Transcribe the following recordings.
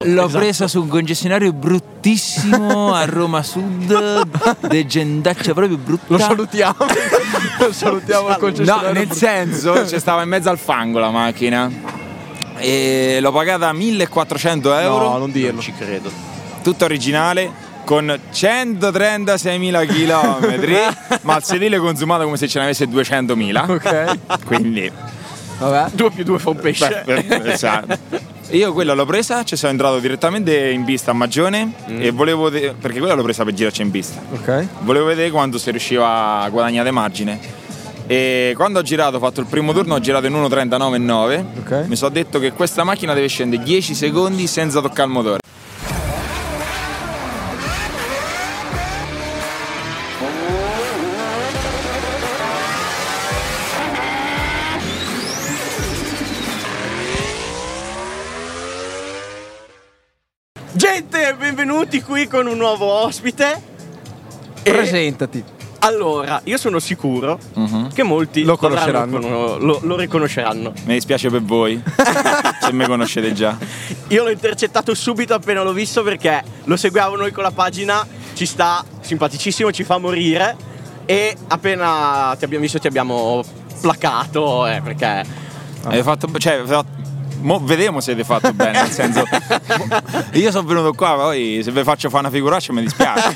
L'ho presa su un concessionario bruttissimo a Roma Sud, degendaccia proprio brutta. Lo salutiamo. Lo salutiamo al concessionario. No, nel senso, stava in mezzo al fango la macchina. E l'ho pagata 1.400 euro. No, non dirlo. Non ci credo. Tutta originale, con 136.000 chilometri, ma il sedile consumato come se ce ne avesse 200.000. Ok. Quindi, vabbè. 2 più 2 fa un pesce. Esatto. Io quella l'ho presa, ci sono entrato direttamente in pista a Magione e volevo perché quella l'ho presa per girarci in pista. Ok. Volevo vedere quando si riusciva a guadagnare margine. E quando ho girato, ho fatto il primo turno, ho girato in 1.39,9. Ok. Mi sono detto che questa macchina deve scendere 10 secondi senza toccare il motore. Gente, benvenuti qui con un nuovo ospite. Presentati. Allora, io sono sicuro che molti Lo conosceranno. lo riconosceranno. Mi dispiace per voi, se me conoscete già. Io l'ho intercettato subito appena l'ho visto perché lo seguiamo noi con la pagina, ci sta simpaticissimo, ci fa morire e appena ti abbiamo visto ti abbiamo placato perché... Hai fatto, vedremo se avete fatto bene, nel senso, io sono venuto qua, poi se vi faccio fare una figuraccia mi dispiace.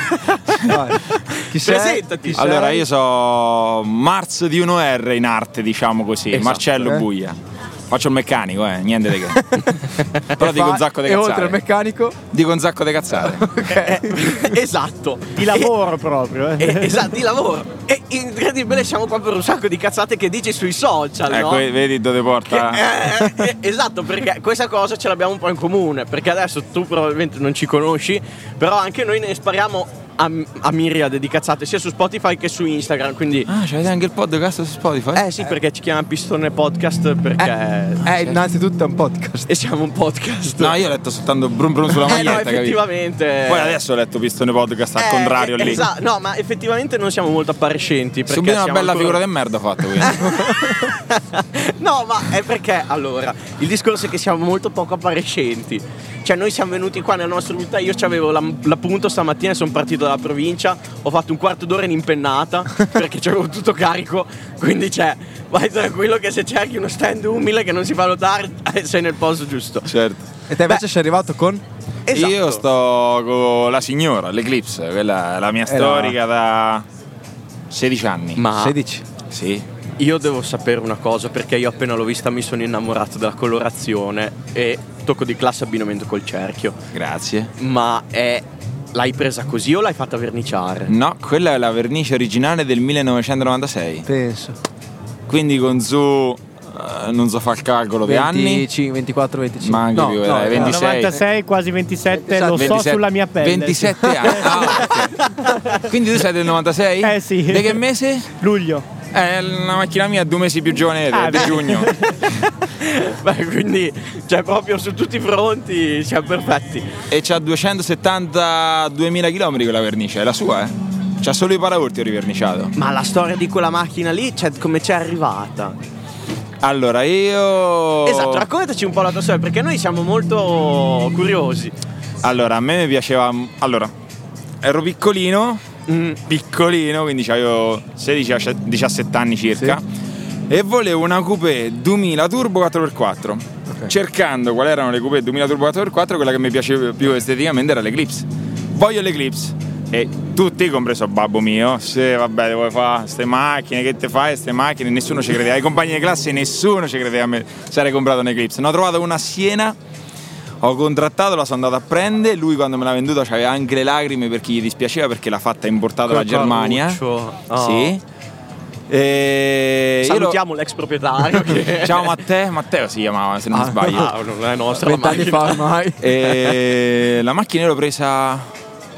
Chi sei? Presentati. Allora, io so Mars di 1R in arte, diciamo così, Esatto, Marcello Buia. Faccio il meccanico, niente di che. Però dico un sacco di E oltre al cazzate. meccanico? Dico un sacco di cazzate. Esatto. Di lavoro proprio. Esatto, di lavoro. E incredibile, siamo qua per un sacco di cazzate che dici sui social, Ecco, no? vedi dove porta. Esatto, perché questa cosa ce l'abbiamo un po' in comune. Perché adesso tu probabilmente non ci conosci, però anche noi ne spariamo a miriade di cazzate sia su Spotify che su Instagram. Quindi Ah, c'avete anche il podcast su Spotify? sì, perché ci chiama Pistone Podcast perché Innanzitutto è un podcast. e siamo un podcast. No, io ho letto soltanto brum brum sulla no, maglietta, capito? effettivamente. Poi adesso ho letto Pistone Podcast al contrario lì. Esatto, no, ma effettivamente non siamo molto appariscenti. Perché Subito una siamo bella ancora- figura di merda ho fatto, quindi. No, ma è perché allora il discorso è che siamo molto poco appariscenti. Cioè noi siamo venuti qua nella nostra vita. Io c'avevo l'appunto stamattina, sono partito dalla provincia, ho fatto un quarto d'ora in impennata perché c'avevo tutto carico. Quindi vai tranquillo che se cerchi uno stand umile che non si fa notare sei nel posto giusto. Certo. E te invece sei arrivato con? Esatto. Io sto con la signora, l'Eclipse, quella è la mia storica da 16 anni. Ma 16. Sì. io devo sapere una cosa perché io appena l'ho vista mi sono innamorato della colorazione e tocco di classe abbinamento col cerchio. Grazie. Ma l'hai presa così o l'hai fatta verniciare? No, quella è la vernice originale del 1996. Penso. Quindi con su non so fare il calcolo di anni. 25, 24, 25. Ma anche più, dai, 26. 96, quasi 27, Esatto, lo so 27, sulla mia pelle. 27 anni. Ok. Quindi tu sei del 96? Eh sì. Di che mese? Luglio. La macchina mia è 2 mesi più giovane di giugno. Beh, quindi proprio su tutti i fronti siamo perfetti. E c'ha 272.000 km quella vernice, è la sua, C'ha solo i paraurti riverniciato. Ma la storia di quella macchina lì, come c'è arrivata? Allora io... Esatto, raccontaci un po' la tua storia perché noi siamo molto curiosi. Allora, a me mi piaceva... Allora, ero piccolino, quindi avevo 16-17 anni circa, e volevo una coupé 2000 turbo 4x4. Cercando quali erano le coupé 2000 turbo 4x4, quella che mi piaceva più esteticamente era l'Eclipse. Voglio l'Eclipse. E tutti, compreso il babbo mio, se vabbè, devo fare queste macchine, che te fai queste macchine? Nessuno ci credeva, ai compagni di classe nessuno ci credeva a me se avrei comprato un'Eclipse. Ne ho trovato una a Siena, ho contrattato, la sono andato a prendere, lui quando me l'ha venduta aveva anche le lacrime perché gli dispiaceva perché l'ha fatta importata dalla Germania. Oh. Sì. E salutiamo l'ex proprietario che... Ciao Matteo si chiamava, se non sbaglio. Ah, non è nostra 20 anni fa ormai. E la macchina l'ho presa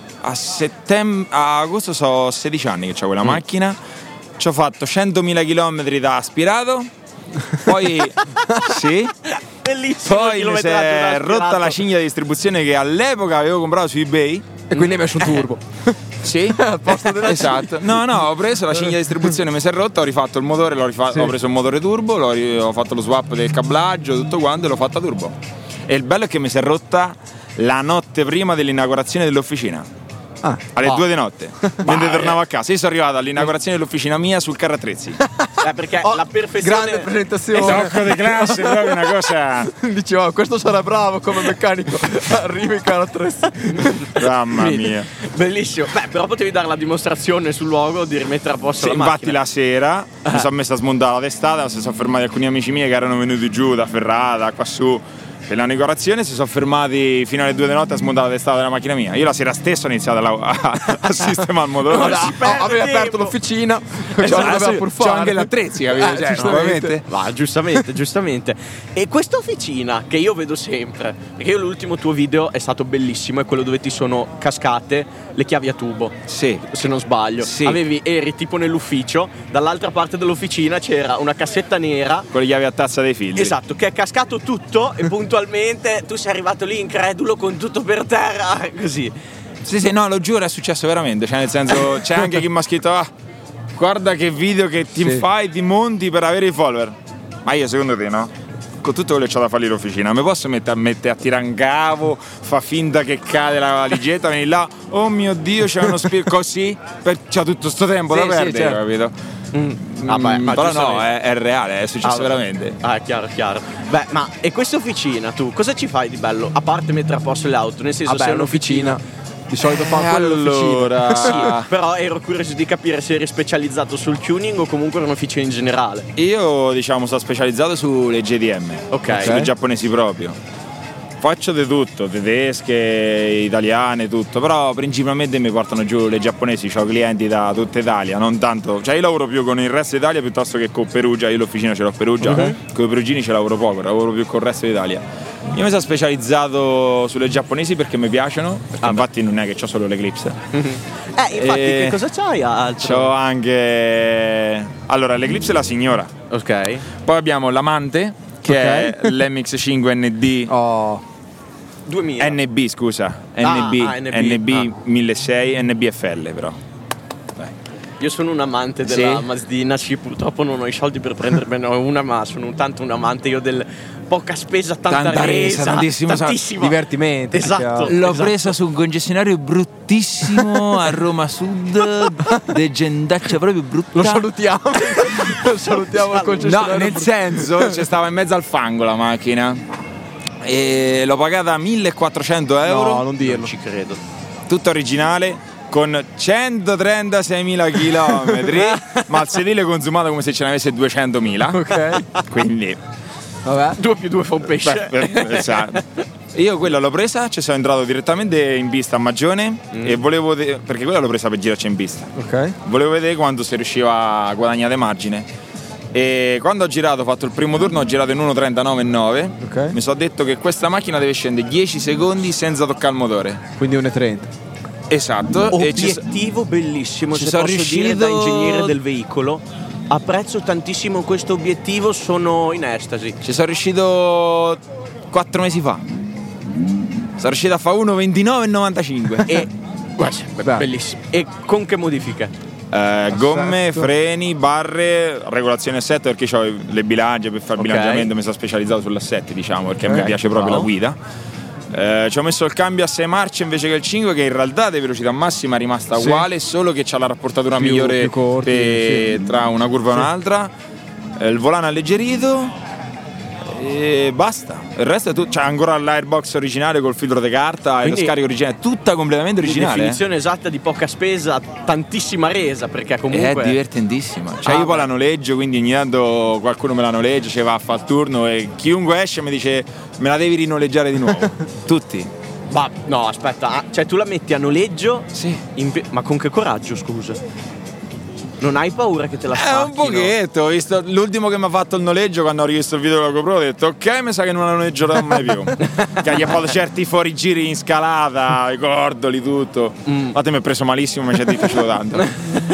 a agosto, so 16 anni che c'ho quella macchina. Ci ho fatto 100.000 km da aspirato. Poi sì. Bellissimo. Poi mi si è rotta la cinghia di distribuzione che all'epoca avevo comprato su eBay. E quindi hai messo un turbo. Sì, al posto della esatto. No, ho preso la cinghia di distribuzione, mi si è rotta, ho rifatto il motore, ho preso un motore turbo, ho fatto lo swap del cablaggio, tutto quanto e l'ho fatta turbo. E il bello è che mi si è rotta la notte prima dell'inaugurazione dell'officina. Alle 2 di notte, mentre tornavo a casa. Io sono arrivato all'inaugurazione dell'officina mia sul carro attrezzi. Perché la perfezione. Grande presentazione. Tocco di classe, proprio una cosa. Dicevo, questo sarà bravo come meccanico. Arriva in carro attrezzi. Mamma mia. Bellissimo. Beh, però potevi dare la dimostrazione sul luogo di rimettere a posto la Infatti macchina. la sera mi sono messo a smontare la testata, si sono fermati alcuni amici miei che erano venuti giù da Ferrata, qua su per l'inaugurazione, si sono fermati fino alle 2 di notte a smontare la testata della macchina mia. Io la sera stessa ho iniziato a sistemare il motore. Avevi aperto l'officina, doveva pur fare. C'ho anche gli attrezzi, capito? Giustamente. Va, giustamente. E questa officina che io vedo sempre, perché io l'ultimo tuo video è stato bellissimo, è quello dove ti sono cascate le chiavi a tubo. Sì. Se non sbaglio. Sì. Eri tipo nell'ufficio, dall'altra parte dell'officina c'era una cassetta nera. Con le chiavi a tazza dei figli. Esatto, che è cascato tutto e puntualmente tu sei arrivato lì incredulo con tutto per terra, così. Sì, no, lo giuro, è successo veramente. Cioè, nel senso, c'è anche chi mi ha scritto: guarda che video che ti fai, ti monti per avere i follower. Ma io, secondo te, no? Con tutto quello che c'ho da fare l'officina, mi posso mettere a tirare un cavo, fa finta che cade la valigetta, vieni là, oh mio Dio, c'è uno spirito così, c'ha tutto sto tempo da perdere, certo. capito? Ma però no, è reale, è successo veramente. È chiaro. Beh, ma e questa officina, tu cosa ci fai di bello? A parte mettere a posto le auto, nel senso, Vabbè, sei un'officina. Di solito fa quello allora... Sì, però ero curioso di capire se eri specializzato sul tuning o comunque era un'officina in generale. Io, diciamo, sono specializzato sulle JDM, sulle giapponesi proprio. Faccio di tutto, tedesche, italiane, tutto, però principalmente mi portano giù le giapponesi, ho clienti da tutta Italia, non tanto, cioè io lavoro più con il resto d'Italia piuttosto che con Perugia, io l'officina ce l'ho a Perugia, con i perugini ce lavoro poco, lavoro più con il resto d'Italia. Io mi sono specializzato sulle giapponesi perché mi piacciono, perché infatti non è che ho solo l'Eclipse. Infatti, che cosa c'hai altro? C'ho anche... Allora, l'Eclipse è la signora. Ok. Poi abbiamo l'Amante, che è l'MX5 ND. 2000. NB, scusa. NB 1600, NBFL però. Io sono un amante della Mazdina, purtroppo non ho i soldi per prendermene una, ma sono tanto un amante io del poca spesa, tanta resa, tantissimo divertimento. Esatto. L'ho presa su un concessionario bruttissimo a Roma Sud, de gendaccia proprio brutta. Lo salutiamo. Lo salutiamo al concessionario. No, nel senso, c'è stava in mezzo al fango la macchina e l'ho pagata 1.400 euro. No, non dirlo. Non ci credo. Tutta originale, con 136.000 chilometri, ma il sedile consumato come se ce ne avesse 200.000. Ok. Quindi, vabbè, 2 più 2 fa un pesce. Esatto. Io quella l'ho presa, ci sono entrato direttamente in pista a Magione e volevo perché quella l'ho presa per girarci in pista. Ok. Volevo vedere quando si riusciva a guadagnare margine. E quando ho fatto il primo turno, ho girato in 1.39,9. Ok. Mi sono detto che questa macchina deve scendere 10 secondi senza toccare il motore. Quindi 1.30. Esatto. Obiettivo bellissimo, ci se sono posso dire, riuscito da ingegnere del veicolo. Apprezzo tantissimo questo obiettivo, sono in estasi. Ci sono riuscito 4 mesi fa. Sono riuscito a fare 1.29,95. E bellissimo. E con che modifiche? Gomme, freni, barre, regolazione assetto, perché ho le bilance per fare il bilanciamento, mi sono specializzato sull'assetto, diciamo, perché a me piace proprio la guida. Ci ho messo il cambio a 6 marce invece che il 5, che in realtà di velocità massima è rimasta uguale, solo che c'ha la rapportatura migliore tra una curva e un'altra. Il volano alleggerito e basta. Il resto è tutto. C'è ancora l'airbox originale col filtro di carta. Quindi, e lo scarico originale, tutta completamente originale. Definizione esatta di poca spesa, tantissima resa, perché comunque è divertentissima. Cioè io poi la noleggio, quindi ogni tanto qualcuno me la noleggia, ci va a fare il turno e chiunque esce mi dice me la devi rinoleggiare di nuovo. Tutti. Ma no, aspetta, cioè tu la metti a noleggio? Sì. Ma con che coraggio, scusa? Non hai paura che te la spacchino? Un pochetto, ho visto l'ultimo che mi ha fatto il noleggio, quando ho rivisto il video della GoPro, ho detto ok, mi sa che non la noleggerò mai più. Che gli ha fatto certi fuorigiri in scalata, i cordoli, tutto. Infatti mi ha preso malissimo, mi ci è dispiaciuto tanto.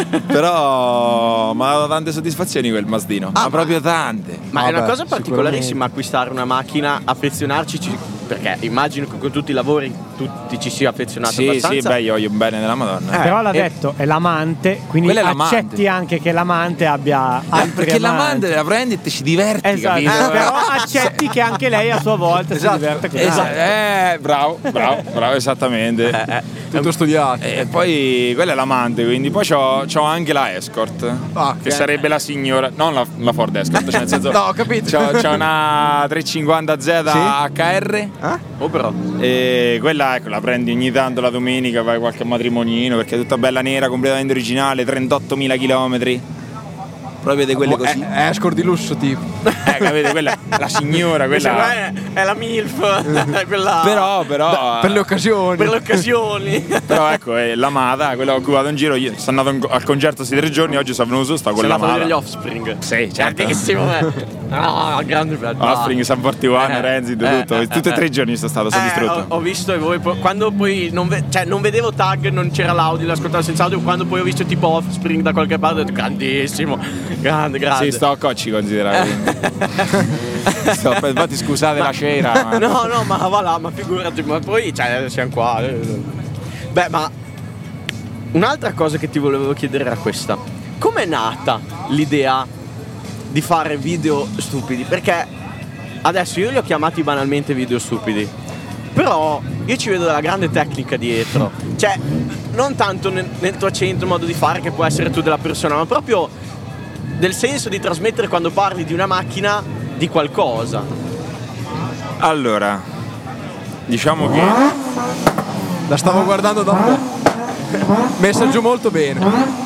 Però mi ha dato tante soddisfazioni quel Mazdino, ma proprio tante. Ma è una cosa particolarissima acquistare una macchina, affezionarci perché immagino che con tutti i lavori tutti ci sia affezionato Sì, abbastanza. io voglio bene della Madonna. Però l'ha detto, è l'amante, quindi Quella è l'amante. accetti anche che l'amante abbia altri Perché amanti. l'amante la prendi e ti ci diverti, Esatto, capito? però accetti che anche lei a sua volta si diverte con altri. Bravo, esattamente. Tutto studiato. E poi quella è l'amante, quindi poi c'ho anche la Escort, che sarebbe la signora, non la Ford Escort, cioè nel senso No, ho capito. c'ho una 350Z HR. Oh, però. E quella, ecco, la prendi ogni tanto la domenica, vai a qualche matrimonino, perché è tutta bella nera, completamente originale, 38.000 chilometri. Proprio di quelle così. Escort di lusso, tipo. Capite? Quella la signora, quella. È la MILF, quella Però Per le occasioni. per le occasioni. Però ecco, è l'amata, quella con cui vado in giro. Io sono andato al concerto questi 3 giorni, oggi sono venuto su, sta con Sei andato a vedere gli l'amata. Offspring. Sì, certo. Grandissimo, grande bello. Offspring, San 41, Rancid, tutto. Tutti e 3 giorni sono stato distrutto. Ho visto, e voi quando poi non vedevo tag, non c'era l'audio, l'ascoltavo senza audio. Quando poi ho visto tipo Offspring da qualche parte, ho detto grandissimo, grande. Sì, sto a cocci considerato. Infatti scusate la cera. Ma... No, ma va là, ma figurati, ma poi siamo qua. Beh, ma un'altra cosa che ti volevo chiedere era questa. Com'è nata l'idea di fare video stupidi? Perché adesso io li ho chiamati banalmente video stupidi, però io ci vedo della grande tecnica dietro. Cioè, non tanto nel tuo accento, modo di fare, che può essere tu della persona, ma proprio del senso di trasmettere quando parli di una macchina di qualcosa. Allora, diciamo che La stavo guardando da un po'. Messa giù molto bene.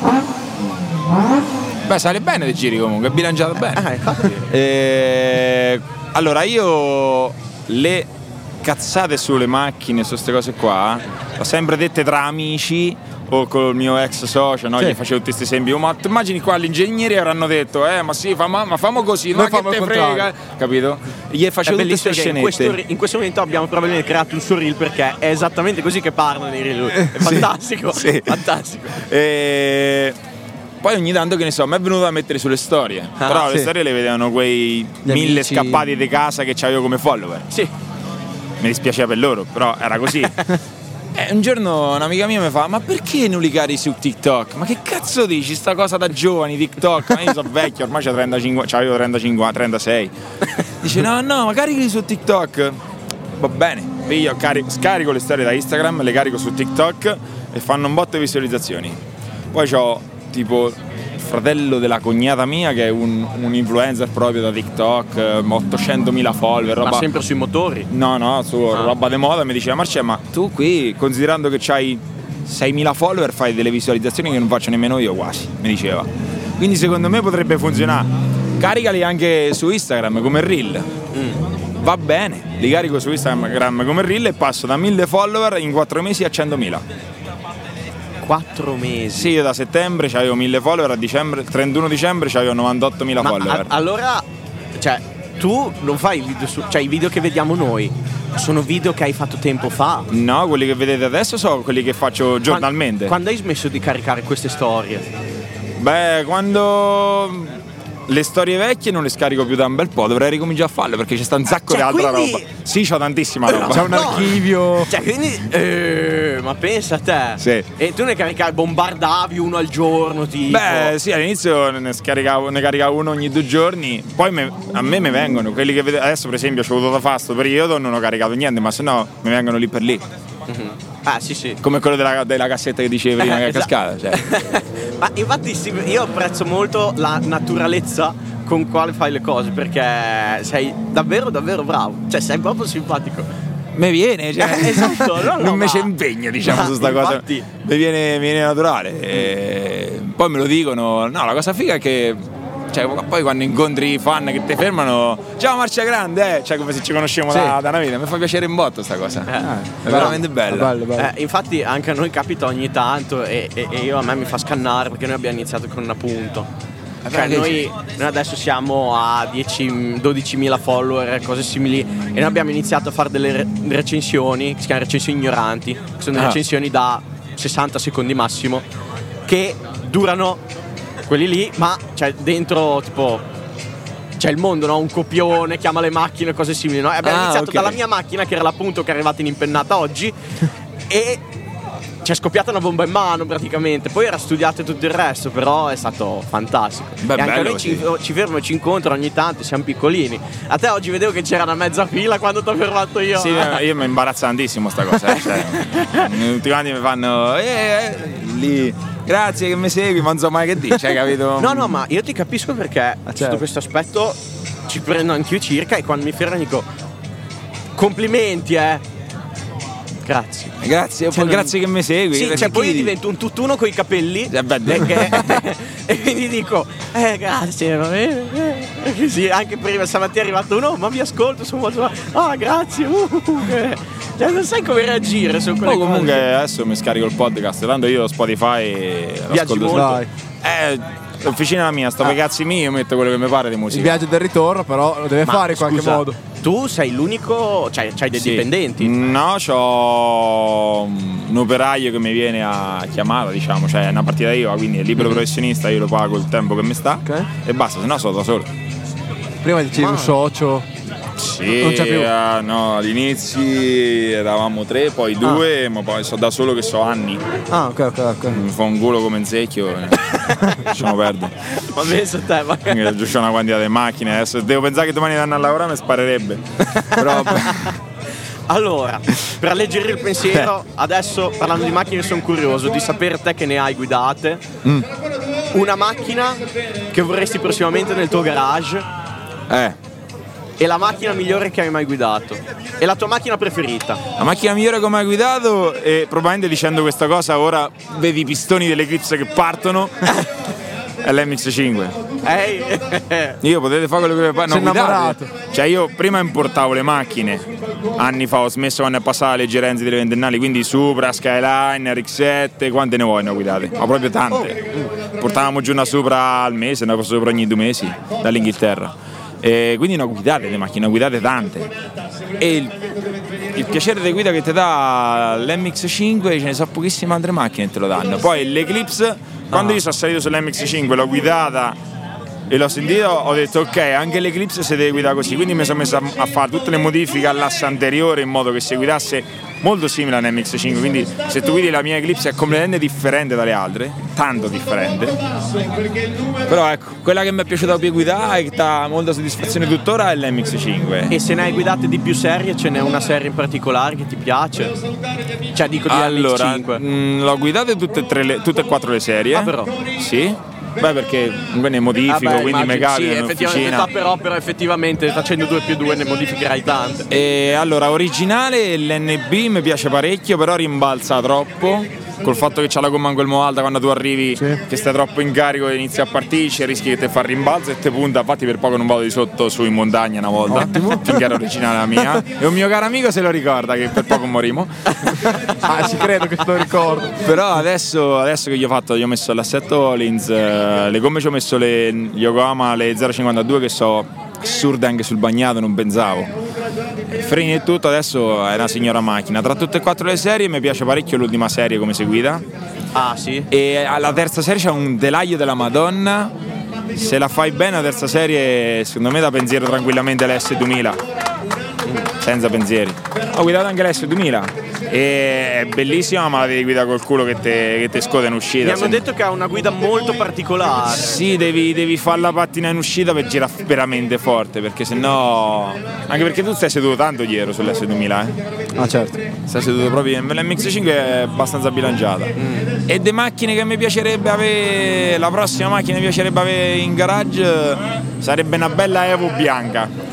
beh, sale bene dei giri comunque, è bilanciato bene. Infatti. Allora, io le cazzate sulle macchine, su queste cose qua, ho sempre dette tra amici o col mio ex socio, no? Sì. Gli facevo tutti questi esempi. Oh, ma tu immagini qua gli ingegneri avranno detto, ma sì, ma famo così, Noi ma che famo te il frega, contrario. capito? Gli facevo tutte queste Bellissimo che scenette. in questo momento abbiamo probabilmente creato un suo reel, perché è esattamente così che parla nei reel lui. È fantastico, sì. fantastico. E poi ogni tanto, che ne so, mi è venuto da mettere sulle storie. Però le sì. storie le vedevano quei Gli 1000 amici. scappati di casa che c'avevo come follower. Sì. Mi dispiaceva per loro, però era così. E un giorno un'amica mia mi fa: ma perché non li cari su TikTok? Ma che cazzo dici sta cosa da giovani, TikTok? Ma io sono vecchio, ormai c'ho 35, c'avevo 35, 36. Dice no, ma caricali su TikTok. Va bene, io scarico le storie da Instagram, le carico su TikTok e fanno un botto di visualizzazioni. Poi c'ho tipo il fratello della cognata mia che è un influencer proprio da TikTok, 800.000 follower, roba. Ma sempre sui motori. No, su roba di moda. Mi diceva: Marcia, ma tu qui, considerando che c'hai 6.000 follower, fai delle visualizzazioni che non faccio nemmeno io quasi, mi diceva. Quindi secondo me potrebbe funzionare. Caricali anche su Instagram come reel. Va bene, li carico su Instagram come reel e passo da 1.000 follower in 4 mesi a 100.000. 4 mesi. Sì, io da settembre c'avevo 1.000 follower, a dicembre, 31 dicembre c'avevo 98.000 Ma follower. allora, cioè, tu non fai il video cioè i video che vediamo noi sono video che hai fatto tempo fa. No, quelli che vedete adesso sono quelli che faccio giornalmente. Quando hai smesso di caricare queste storie? Beh, quando le storie vecchie non le scarico più da un bel po', dovrei ricominciare a farle perché c'è sta un sacco di altra quindi- roba. Sì, c'ho tantissima roba. C'è un archivio. Cioè, quindi ma pensa a te. Sì. E tu ne caricavi, bombardavi uno al giorno, tipo. Beh, sì, all'inizio ne caricavo uno ogni 2 giorni, poi a me mi vengono quelli che adesso, per esempio, ho avuto da fare sto periodo, non ho caricato niente, ma se no mi vengono lì per lì. Ah, sì. Come quello della cassetta che dicevi prima che è Esatto. cascata, cioè. Ma infatti sì, io apprezzo molto la naturalezza con quale fai le cose, perché sei davvero davvero bravo. Cioè, sei proprio simpatico. Mi viene, cioè. Esatto, no, non mi ma- c'è impegno, diciamo, Ma su sta cosa. infatti- Mi viene naturale. E poi me lo dicono. No, la cosa figa è che, cioè, poi quando incontri i fan che ti fermano, ciao Marcia Grande, cioè come se ci conosciamo Sì. da una vita, mi fa piacere in botto sta cosa. È veramente bella. Bello. Infatti anche a noi capita ogni tanto e io, a me mi fa scannare perché noi abbiamo iniziato con un appunto. Cioè noi adesso siamo a 12.000 follower, cose simili, e noi abbiamo iniziato a fare delle recensioni che si chiamano recensioni ignoranti, che sono delle recensioni da 60 secondi massimo, che durano quelli lì, ma cioè dentro tipo c'è il mondo, no? Un copione, chiama le macchine e cose simili, no? E abbiamo iniziato ok. dalla mia macchina, che era l'appunto che è arrivata in impennata oggi, e c'è scoppiata una bomba in mano praticamente. Poi era studiato e tutto il resto, però è stato fantastico. Beh, e anche bello, noi sì. ci fermo e ci incontrano ogni tanto, siamo piccolini. A te oggi vedevo che c'era una mezza fila quando ti ho fermato io. Sì, io mi imbarazza tantissimo sta cosa. Cioè, tutti quanti mi fanno lì, grazie che mi segui, ma non so mai che dici, hai capito? No, ma io ti capisco, perché sotto questo aspetto ci prendo anch'io circa, e quando mi fermo dico complimenti, grazie. Grazie, Cioè, grazie che mi segui. Sì, perché cioè poi chi- divento un tutt'uno coi capelli, e quindi dico grazie, va bene. Sì, anche prima stamattina è arrivato uno, ma vi ascolto, sono molto grazie. Cioè, non sai come reagire su quelle Poi comunque cose. adesso mi scarico il podcast, tanto io Spotify e Viaggi l'ascolto molto? l'officina mia, sto per cazzi miei, io metto quello che mi pare di Il musica. viaggio del ritorno però lo deve Ma, fare in qualche scusa, modo. Tu sei l'unico, cioè c'hai dei Sì. dipendenti? No, c'ho un operaio che mi viene a chiamare, diciamo, cioè è una partita IVA, quindi è libero professionista, io lo pago il tempo che mi sta Ok. e basta, se no sono da solo. Prima dicevi un socio. Sì, Non c'è più. no, all'inizio eravamo 3, poi 2, ma poi sono da solo che so anni. Ah, ok. Mi fa un culo come un secchio, lasciamo perdere. Ma penso a te, magari. Giù c'ho una quantità di macchine, adesso devo pensare che domani vanno a lavorare mi sparerebbe. Però Allora, per alleggerire il pensiero, adesso parlando di macchine sono curioso di sapere te che ne hai guidate. Una macchina che vorresti prossimamente nel tuo garage, e la macchina migliore che hai mai guidato, e la tua macchina preferita. la macchina migliore che ho mai guidato, e probabilmente dicendo questa cosa ora vedi i pistoni dell'Eclipse che partono, è l'MX5. Io potete fare quello che vi pare. Sei guidate. innamorato. Cioè io prima importavo le macchine, anni fa ho smesso quando è passata la legge Renzi delle ventennali, quindi Supra, Skyline, RX-7, quante ne vuoi ne ho guidate? Ma proprio tante. Portavamo giù una Supra al mese, una Supra ogni 2 mesi dall'Inghilterra. E quindi ne ho guidate le macchine, ne ho guidate tante. E il piacere di guida che ti dà l'MX5, ce ne sono pochissime altre macchine che te lo danno. Poi l'Eclipse, quando io sono salito sull'MX5, l'ho guidata e l'ho sentito, ho detto ok, anche l'Eclipse si deve guidare così, quindi mi sono messo a fare tutte le modifiche all'asse anteriore in modo che si guidasse molto simile all'MX5, quindi se tu guidi la mia Eclipse è completamente differente dalle altre, tanto differente, però ecco, quella che mi è piaciuta più guidare e che dà molta soddisfazione tuttora è l'MX5. E se ne hai guidate di più serie, ce n'è una serie in particolare che ti piace? Cioè dico di Allora, MX5. l'ho guidate tutte e 4 le serie. Ah, però. Sì. Beh, perché comunque ne modifico, Vabbè, quindi mi immagino, capita sì, in effettivamente, officina. però effettivamente facendo 2+2 ne modificherai tante. E allora, originale l'NB mi piace parecchio, però rimbalza troppo. Col fatto che c'ha la gomma in quel modo alta, quando tu arrivi che stai troppo in carico e inizi a partire, c'è il rischio che ti fa il rimbalzo e te punta. Infatti per poco non vado di sotto su in montagna una volta, finché era originale la mia. E un mio caro amico se lo ricorda che per poco morimo. Ci credo che te lo ricordo. Però adesso che gli ho fatto, gli ho messo l'assetto Collins, le gomme ci ho messo le Yokohama, le 052 che so assurde anche sul bagnato, non pensavo. Freni e tutto, adesso è una signora macchina. Tra tutte e 4 le serie mi piace parecchio l'ultima serie come si guida. Ah sì? E alla terza serie c'è un telaio della Madonna. Se la fai bene la terza serie, secondo me da pensiero tranquillamente l'S2000. Senza pensieri. Ho guidato anche l'S2000 e è bellissima, ma la devi guidare col culo che te scoda in uscita. Mi hanno detto che ha una guida molto particolare. Sì, devi fare la pattina in uscita per girare veramente forte, perché sennò. Anche perché tu stai seduto tanto dietro sull'S2000, Ah, certo. Stai seduto proprio. L'MX5 è abbastanza bilanciata. E de macchine che mi piacerebbe avere. La prossima macchina che mi piacerebbe avere in garage sarebbe una bella Evo bianca.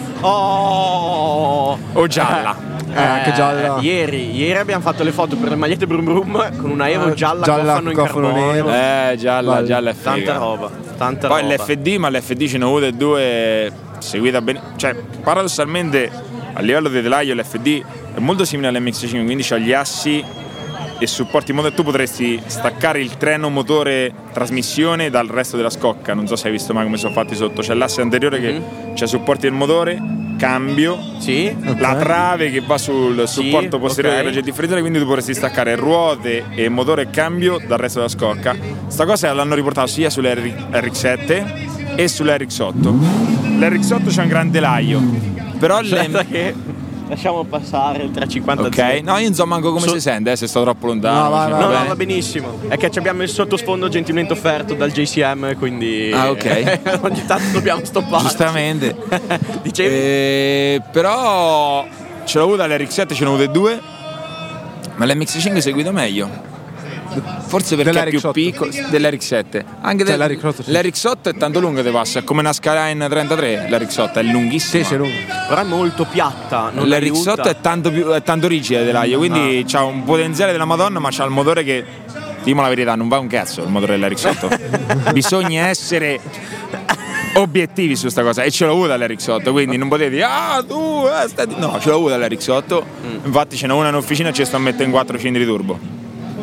Oh! O gialla. Anche gialla. Ieri abbiamo fatto le foto per le magliette Brum Brum con una Evo gialla cofano in cofano carbonio. nero. Gialla è figa. Tanta roba, tanta Poi roba. l'FD, ma l'FD ce ne ho avute 2, si guida bene. Cioè, paradossalmente, a livello di telaio l'FD è molto simile all'MX5, quindi c'ha gli assi e supporti in modo che tu potresti staccare il treno motore trasmissione dal resto della scocca. Non so se hai visto mai come sono fatti sotto. C'è l'asse anteriore che c'è supporti del motore, cambio, Sì? la trave che va sul supporto posteriore del regge differenziale, quindi tu potresti staccare ruote e motore e cambio dal resto della scocca. Sta cosa l'hanno riportata sia sulle RX-7 e sull'RX8. L'RX8 c'è un gran telaio, però che lasciamo passare il 350. ok, no, io non so manco come si sente, se sto troppo lontano. No, va benissimo. È che abbiamo il sottosfondo gentilmente offerto dal JCM, quindi ok. ogni tanto dobbiamo stoppare. Giustamente. Dicevi? Però ce l'ho avuta l'RX7, ce ne ho avute 2, ma l'MX5 è seguito meglio. Forse perché è più piccolo dell'RX7. Anche l'RX8 è tanto lungo di passo, è come una Skyline 33. L'RX8 è lunghissima. Sì, è lungo. Però è molto piatta. L'RX8 è tanto rigida di telaio, quindi c'ha un potenziale della Madonna, ma c'ha il motore che, dimo la verità, non va un cazzo il motore dell'RX8. Bisogna essere obiettivi su sta cosa, e ce l'ho avuta l'RX8, quindi non potete dire no, ce l'ho avuta l'RX8. Infatti ce n'è una in officina e ci sto a mettere in 4 cilindri turbo.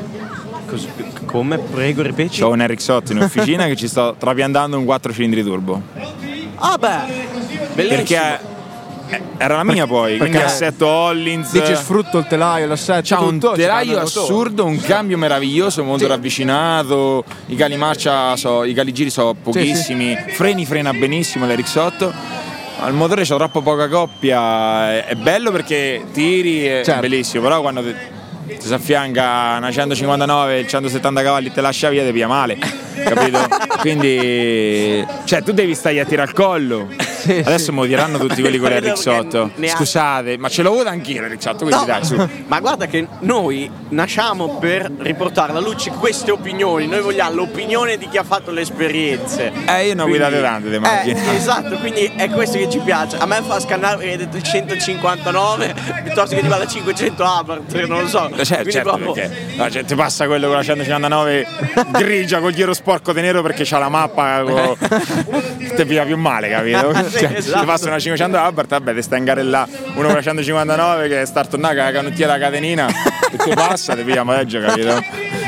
Come? Prego, ripeti. C'ho un RX8 in officina che ci sto trapiantando un 4 cilindri turbo. Ah beh, bellissimo. Perché era la mia poi, quindi assetto Hollins. Dici sfrutto il telaio, l'assetto. C'ha un telaio assurdo, un cambio meraviglioso, molto ravvicinato, i cali marcia, i caligiri sono pochissimi, frena benissimo l'RX8. Il motore c'ha troppo poca coppia, è bello perché tiri, è bellissimo, però quando ti si affianca una 159 il 170 cavalli te lascia via, ti pia male, capito? Quindi cioè tu devi stare a tirare al collo. Adesso mi diranno tutti quelli con l'RX8. Scusate, ma ce l'ho avuto anch'io l'RX8, quindi dai, su. Ma guarda che noi nasciamo per riportare alla luce queste opinioni. Noi vogliamo l'opinione di chi ha fatto le esperienze. Io ne ho guidate tante di macchine. Esatto, quindi è questo che ci piace. A me fa scannare perché hai detto il 159 piuttosto che ti va la 500 Abarth, non lo so. Certo, proprio... perché ti passa quello con la 159 grigia col giro sporco di nero perché c'ha la mappa ti pia più male, capito? Esatto. Ti passa una 500 Abarth, vabbè, ti sta in garella uno con la 159 che sta a tornare con la canottiera della catenina e ti passa, ti pia meglio, capito?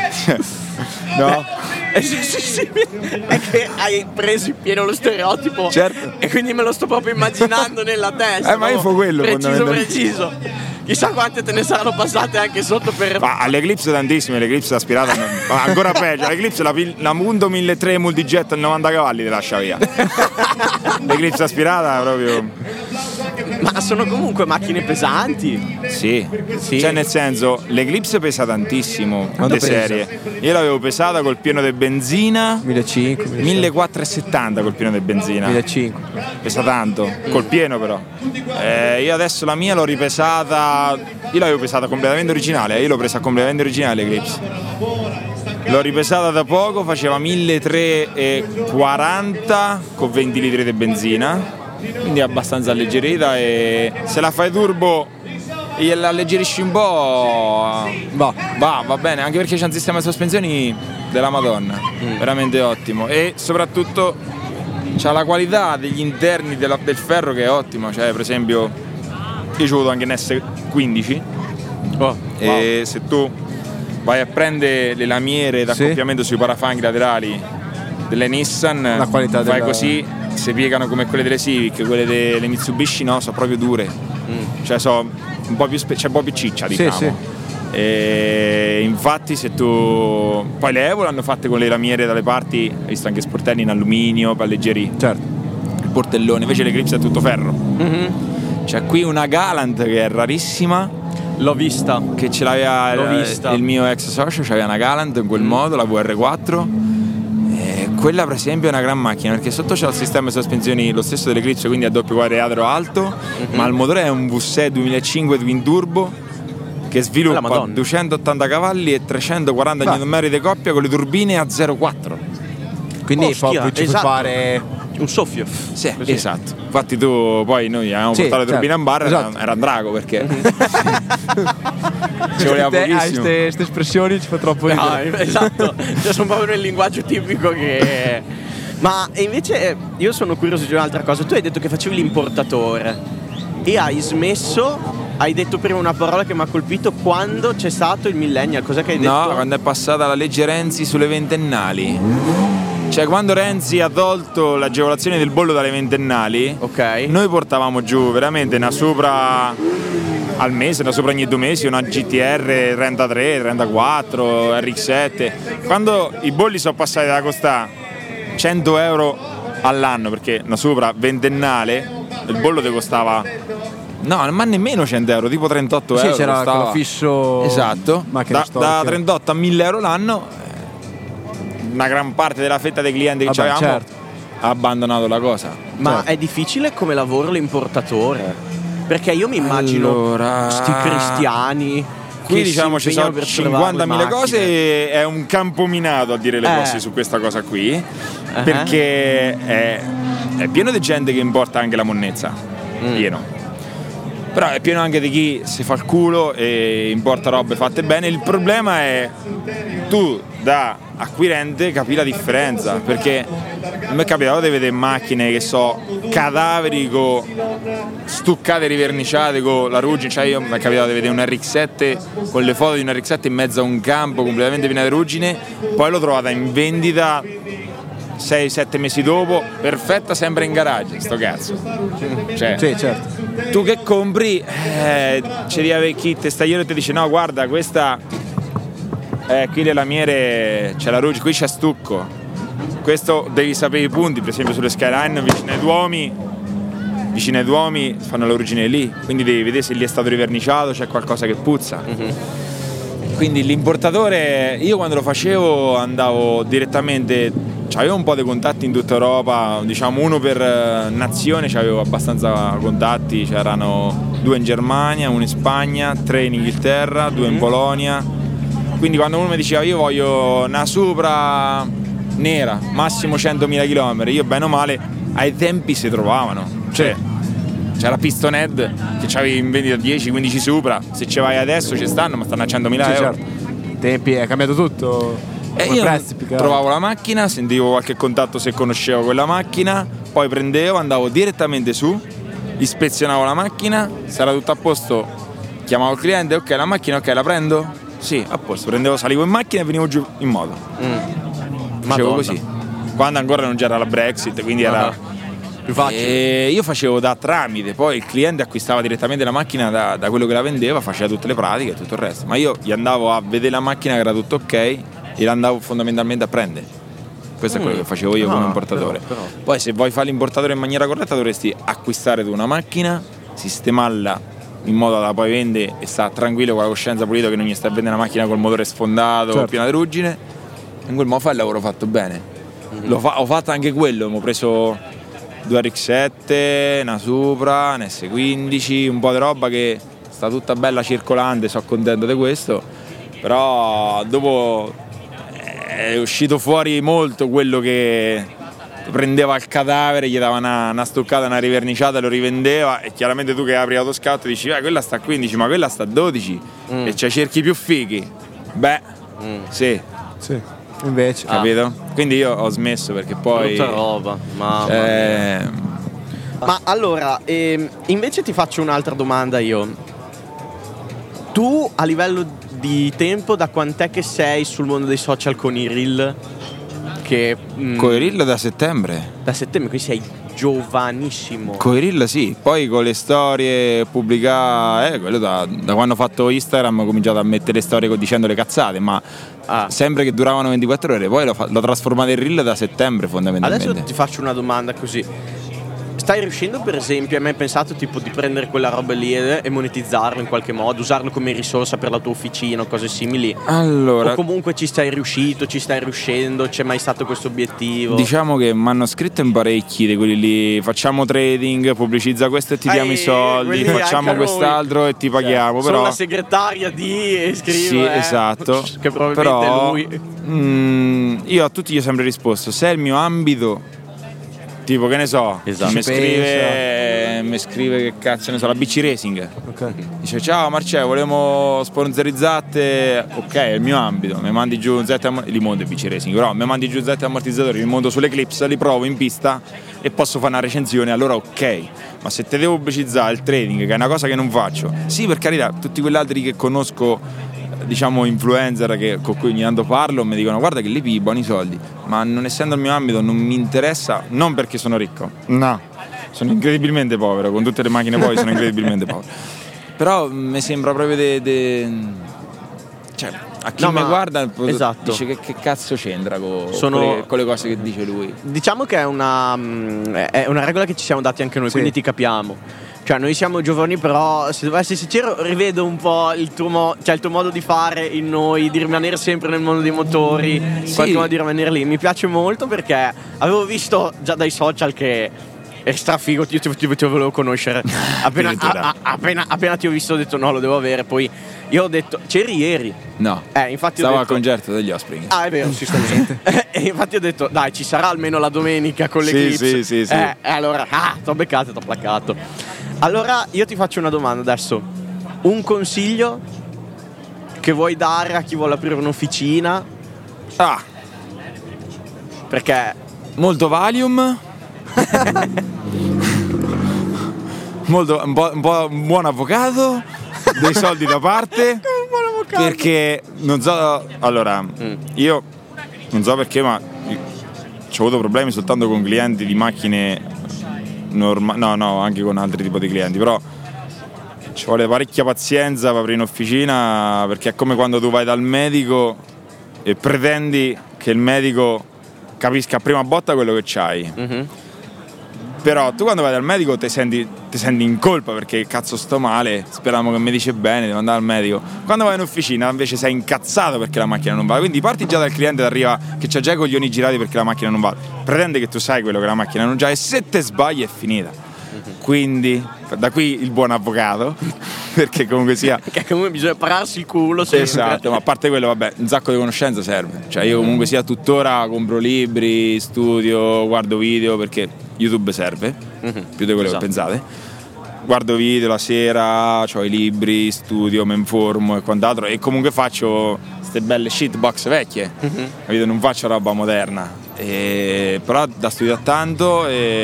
No? Sì. È che hai preso in pieno lo stereotipo, certo, e quindi me lo sto proprio immaginando nella testa. Ma io fo quello preciso. Chissà quante te ne saranno passate anche sotto per... Ma all'Eclipse tantissime, l'Eclipse aspirata ancora peggio, l'Eclipse la Mundo 1300 multijet a 90 cavalli ti lascia via. L'Eclipse aspirata proprio... Ma sono comunque macchine pesanti. Sì. Cioè nel senso, l'Eclipse pesa tantissimo di serie. Io l'avevo pesata col pieno di benzina 1470 col pieno di benzina. 1500. Pesa tanto, col pieno però. Io adesso la mia l'ho ripesata. Io l'avevo pesata completamente originale, io l'ho presa completamente originale l'Eclipse. L'ho ripesata da poco, faceva 1340 con 20 litri di benzina, quindi è abbastanza alleggerita, e se la fai turbo e la alleggerisci un po' va bene, anche perché c'è un sistema di sospensioni della Madonna, veramente ottimo, e soprattutto c'ha la qualità degli interni del ferro che è ottima, cioè per esempio io ci ho avuto anche in S15 e se tu vai a prendere le lamiere d'accoppiamento sui parafanghi laterali delle Nissan, la qualità fai così, si piegano come quelle delle Civic, quelle delle Mitsubishi no, sono proprio dure, cioè sono un po' più c'è un po' più ciccia, diciamo. Sì. E infatti se tu poi le Evo l'hanno fatte con le lamiere dalle parti, hai visto anche sportelli in alluminio per alleggerire il portellone, invece l'Eclipse è tutto ferro. C'è qui una Galant che è rarissima, l'ho vista, che ce l'aveva il mio ex socio, c'aveva una Galant in quel modo, la VR4, e quella per esempio è una gran macchina perché sotto c'è il sistema di sospensioni lo stesso dell'Eclipse, quindi a doppio quadrilatero alto, ma il motore è un V6 2005 twin turbo che sviluppa 280 cavalli e 340 Nm di coppia con le turbine a 0,4, quindi proprio ci puoi fare un soffio. Sì, esatto. Infatti tu poi noi avevamo portato le turbine in bar, era un drago perché ci voleva pochissimo. Queste espressioni ci fa troppo ridere. Esatto, cioè, sono proprio nel linguaggio tipico che... Ma invece io sono curioso di un'altra cosa. Tu hai detto che facevi l'importatore e hai smesso, hai detto prima una parola che mi ha colpito, quando c'è stato il millennial, cos'è che hai detto? No, quando è passata la legge Renzi sulle ventennali. Cioè quando Renzi ha tolto l'agevolazione del bollo dalle ventennali, noi portavamo giù veramente una Supra al mese, una Supra ogni 2 mesi, una GTR 33, 34, RX7. Quando i bolli sono passati da costare 100 euro all'anno, perché una Supra ventennale il bollo ti costava, no, ma nemmeno 100 euro, tipo 38 euro. Sì, c'era costava. quello fisso. Esatto, da 38 a 1000 euro l'anno. Una gran parte della fetta dei clienti che avevamo ha abbandonato la cosa. Ma è difficile come lavoro l'importatore? Perché io mi immagino sti cristiani. Qui diciamo ci sono 50.000 cose e è un campo minato a dire le cose su questa cosa qui, perché è pieno di gente che importa anche la monnezza, pieno. Però è pieno anche di chi si fa il culo e importa robe fatte bene. Il problema è tu da acquirente capi la differenza, perché a me è capitato di vedere macchine che so cadaveri stuccate, riverniciate con la ruggine. Cioè io mi è capitato di vedere un RX-7 con le foto di un RX-7 in mezzo a un campo completamente pieno di ruggine, poi l'ho trovata in vendita 6-7 mesi dopo, perfetta, sempre in garage, sto cazzo. Cioè, sì, certo. Tu che compri, ci devi avere chi te stagliero e ti dice no guarda questa, qui le lamiere c'è la ruggine, qui c'è stucco, questo devi sapere i punti, per esempio sulle Skyline vicino ai Duomi fanno la ruggine lì, quindi devi vedere se lì è stato riverniciato, c'è qualcosa che puzza. Quindi l'importatore, io quando lo facevo andavo direttamente, avevo un po' di contatti in tutta Europa, diciamo uno per nazione, avevo abbastanza contatti, c'erano 2 in Germania, 1 in Spagna, 3 in Inghilterra, 2 in Polonia. Quindi quando uno mi diceva io voglio una Supra nera, massimo 100.000 km, io bene o male ai tempi si trovavano. Cioè, c'era Pistonhead che c'avevi in vendita 10-15 Supra, se ci vai adesso ci stanno, ma stanno a 100.000 euro. Certo. Tempi è cambiato tutto. Io trovavo la macchina, sentivo qualche contatto se conoscevo quella macchina, poi prendevo, andavo direttamente su, ispezionavo la macchina, se era tutto a posto, chiamavo il cliente, ok la macchina, ok la prendo? Sì, a posto, salivo in macchina e venivo giù in moto. Facevo così. Quando ancora non c'era la Brexit, quindi era più facile. E io facevo da tramite, poi il cliente acquistava direttamente la macchina da quello che la vendeva, faceva tutte le pratiche e tutto il resto. Ma io gli andavo a vedere la macchina che era tutto ok e l'andavo fondamentalmente a prendere. Questo è quello che facevo io come importatore. Però. Poi se vuoi fare l'importatore in maniera corretta dovresti acquistare tu una macchina, sistemarla in modo da poi vendere e sta tranquillo con la coscienza pulita che non gli stai a vendere una macchina col motore sfondato, piena di ruggine. In quel modo fai il lavoro fatto bene. Ho fatto anche quello, mi ho preso 2 RX-7, una Supra, un S15, un po' di roba che sta tutta bella circolante, sono contento di questo. Però dopo è uscito fuori molto quello che prendeva il cadavere, gli dava una stuccata, una riverniciata, lo rivendeva e chiaramente tu che apri l'autoscatto dici quella sta a 15 ma quella sta a 12 e c'è cerchi più fighi. Sì. Invece capito? Quindi io ho smesso perché poi brutta roba, mamma mia. Ma allora invece ti faccio un'altra domanda io. Tu a livello di tempo da quant'è che sei sul mondo dei social con i reel? Con i reel da settembre. Da settembre, quindi sei giovanissimo. Con i reel sì, poi con le storie pubblicate, quello da quando ho fatto Instagram ho cominciato a mettere le storie dicendo le cazzate, ma sempre che duravano 24 ore, poi l'ho trasformato in reel da settembre fondamentalmente. Adesso ti faccio una domanda così. Stai riuscendo per esempio, hai mai pensato tipo di prendere quella roba lì e monetizzarlo in qualche modo, usarlo come risorsa per la tua officina o cose simili? Allora, o comunque ci stai riuscendo, c'è mai stato questo obiettivo? Diciamo che mi hanno scritto in parecchi di quelli lì, facciamo trading, pubblicizza questo e ti diamo i soldi, facciamo quest'altro e ti paghiamo. Sono però la segretaria di scrive. Sì, esatto. Che probabilmente però, è lui. Io a tutti gli ho sempre risposto, se è il mio ambito, tipo che ne so, mi scrive che cazzo ne so, la BC Racing, dice ciao Marcello, volevamo sponsorizzate, ok è il mio ambito, mi mandi giù un li monto il BC Racing, però mi mandi giù Z ammortizzatori, li monto sull'Eclipse, li provo in pista e posso fare una recensione, allora ok. Ma se te devo pubblicizzare il trading, che è una cosa che non faccio, sì per carità, tutti quegli altri che conosco, diciamo influencer con cui ogni tanto parlo mi dicono guarda che lì pigli buoni soldi, ma non essendo il mio ambito non mi interessa, non perché sono ricco, no, sono incredibilmente povero, con tutte le macchine poi sono incredibilmente povero, però mi sembra proprio cioè, a chi mi guarda esatto. dice che cazzo c'entra con le cose che dice lui. Diciamo che è una regola che ci siamo dati anche noi, quindi ti capiamo. Cioè noi siamo giovani, però se devo essere sincero rivedo un po' il tuo modo di fare in noi, di rimanere sempre nel mondo dei motori, in qualche modo di rimanere lì. Mi piace molto perché avevo visto già dai social che è strafigo, io ti volevo conoscere. Appena ti ho visto ho detto no, lo devo avere. Poi io ho detto c'eri ieri. No, infatti stavo al concerto degli Offspring. È vero, si sta niente. E infatti ho detto dai, ci sarà almeno la domenica con l'Eclipse. Sì. Allora t'ho beccato, t'ho placato. Allora io ti faccio una domanda adesso. Un consiglio che vuoi dare a chi vuole aprire un'officina? Perché molto Valium. un buon avvocato, dei soldi da parte. Perché non so, allora io non so perché, ma ho avuto problemi soltanto con clienti di macchine normali, no, anche con altri tipi di clienti, però ci vuole parecchia pazienza per aprire in officina, perché è come quando tu vai dal medico e pretendi che il medico capisca a prima botta quello che c'hai. Però tu quando vai dal medico ti senti in colpa perché cazzo sto male, speriamo che mi dice bene, devo andare al medico. Quando vai in officina invece sei incazzato perché la macchina non va, quindi parti già dal cliente che arriva che c'ha già i coglioni girati perché la macchina non va, pretende che tu sai quello che la macchina non già, e se te sbagli è finita. Quindi da qui il buon avvocato, perché comunque sia che comunque bisogna pararsi il culo sempre. Esatto, ma a parte quello, vabbè, un sacco di conoscenza serve. Cioè io comunque sia tuttora compro libri, studio, guardo video, perché YouTube serve più di quello che pensate. Guardo video la sera, ho i libri, studio, mi informo e quant'altro, e comunque faccio queste belle shitbox vecchie, capito? Non faccio roba moderna, però da studiare tanto.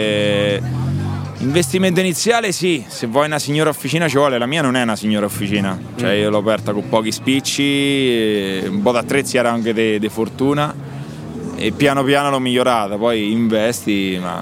Investimento iniziale sì, se vuoi una signora officina ci vuole, la mia non è una signora officina, cioè io l'ho aperta con pochi spicci, un po' d'attrezzi era anche di fortuna, e piano piano l'ho migliorata, poi investi, ma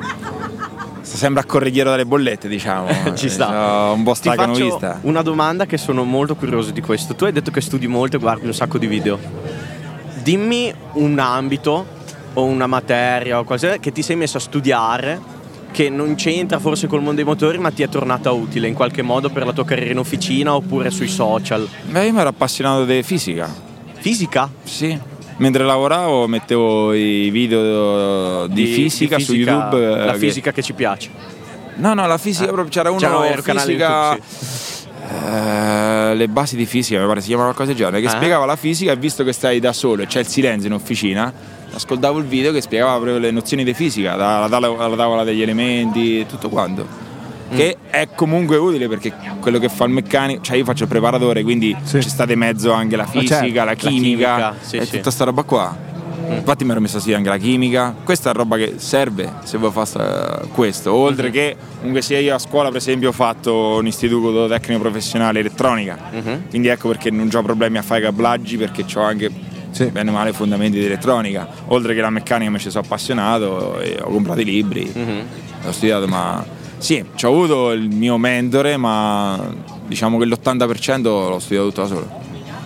sta sempre a correre dietro dalle bollette, diciamo. Ci sta. Un po' Ti faccio stacanovista. una domanda che sono molto curioso di questo. Tu hai detto che studi molto e guardi un sacco di video. Dimmi un ambito o una materia o qualcosa che ti sei messo a studiare che non c'entra forse col mondo dei motori, ma ti è tornata utile in qualche modo per la tua carriera in officina oppure sui social. Beh, io mi ero appassionato di fisica. Fisica? Sì. Mentre lavoravo mettevo i video di fisica su YouTube. La fisica che ci piace. No, la fisica proprio, c'era uno fisica YouTube, sì. Le basi di fisica, mi pare si chiamava qualcosa del genere, che spiegava la fisica, e visto che stai da solo e c'è il silenzio in officina, ascoltavo il video che spiegava proprio le nozioni di fisica, alla tavola degli elementi, tutto quanto. Che è comunque utile, perché quello che fa il meccanico, cioè io faccio il preparatore, quindi ci sta di mezzo anche la fisica, la chimica, tutta sta roba qua. Infatti mi ero messo anche la chimica. Questa è roba che serve se vuoi fare questo, oltre che comunque sia io a scuola per esempio ho fatto un istituto tecnico professionale elettronica, quindi ecco perché non ho problemi a fare cablaggi, perché ho anche bene o male fondamenti di elettronica, oltre che la meccanica mi ci sono appassionato e ho comprato i libri, ho studiato, ma sì, ci ho avuto il mio mentore, ma diciamo che l'80% l'ho studiato tutto da solo.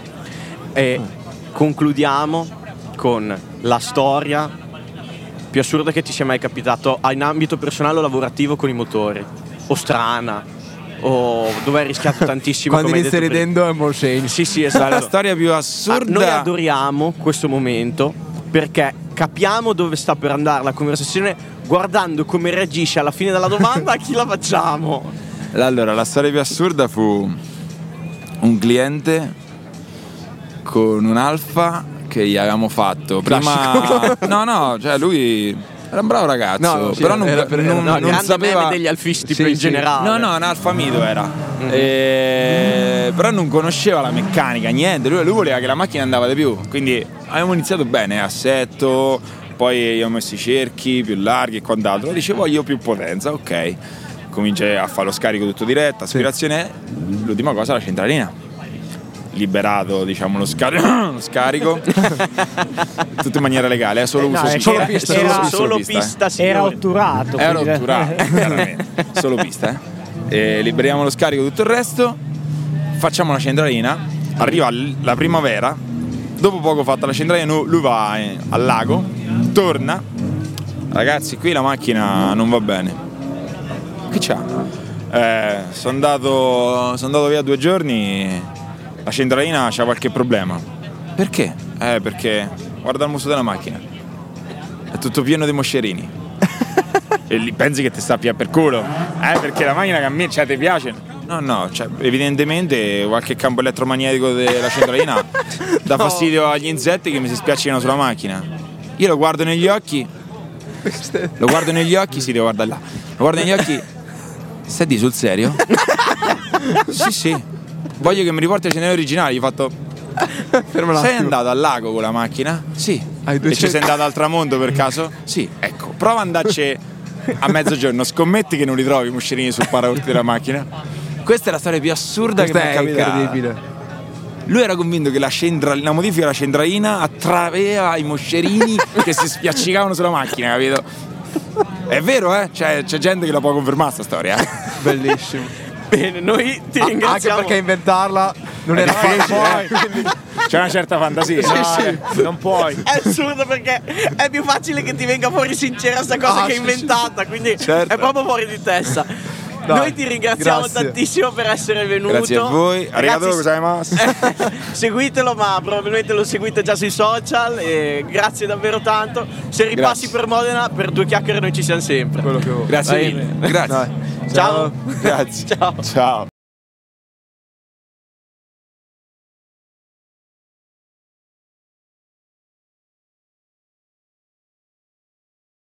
E concludiamo con la storia più assurda che ti sia mai capitato in ambito personale o lavorativo con i motori, o strana, o dove hai rischiato tantissimo. Quando inizi ridendo è un buon segno. Sì, esatto. La storia più assurda. Noi adoriamo questo momento perché capiamo dove sta per andare la conversazione guardando come reagisce alla fine della domanda a chi la facciamo. Allora, la storia più assurda fu un cliente con un Alfa che gli avevamo fatto prima. No, cioè lui era un bravo ragazzo, però non sapeva degli alfisti in generale. No, un Alfa Mido era. Però non conosceva la meccanica, niente. Lui voleva che la macchina andava di più, quindi abbiamo iniziato bene, assetto, poi abbiamo messo i cerchi più larghi e quant'altro. Dice voglio più potenza, ok. Comincia a fare lo scarico tutto diretto, aspirazione. L'ultima cosa, la centralina. Liberato, diciamo, lo scarico tutto in maniera legale, solo pista. Era otturato, chiaramente. Solo pista, liberiamo lo scarico, tutto il resto, facciamo una centralina arriva la primavera, dopo poco fatta la centralina lui va al lago, torna, ragazzi qui la macchina non va bene. Che c'ha? Sono andato via 2 giorni, la centralina c'ha qualche problema. Perché? Perché guarda il muso della macchina, è tutto pieno di moscerini. E lì pensi che ti sta per culo, perché la macchina cammina, cioè ti piace? No, cioè, evidentemente qualche campo elettromagnetico della centralina dà fastidio agli insetti che mi si spiaccicano sulla macchina. Io lo guardo negli occhi, sì, devo guardare là. Lo guardo negli occhi, stai di sul serio? Sì, voglio che mi riporti le centraline originali. Gli ho fatto, sei andato al lago con la macchina? Sì. E ci sei andato al tramonto per caso? Sì, ecco, prova ad andarci a mezzogiorno, scommetti che non li trovi i moscerini sul paraurti della macchina. Questa è la storia più assurda che mi è capitata. Incredibile. Lui era convinto che la modifica della centralina attraeva i moscerini che si spiaccicavano sulla macchina, capito? È vero, c'è gente che la può confermare sta storia. Bellissimo. Bene, noi ti ringraziamo. Anche perché inventarla non era facile. C'è una certa fantasia. No, non puoi. È assurdo perché è più facile che ti venga fuori sincera sta cosa che è inventata, quindi certo. è proprio fuori di testa. Dai, noi ti ringraziamo grazie. tantissimo per essere venuto. Grazie a voi. Arigato gozaimasu. Seguitelo, ma probabilmente lo seguite già sui social. E grazie davvero tanto. Se ripassi per Modena, per 2 chiacchiere noi ci siamo sempre. Quello che vuoi. Grazie mille. Grazie. Dai. Ciao. Grazie. Ciao. Ciao.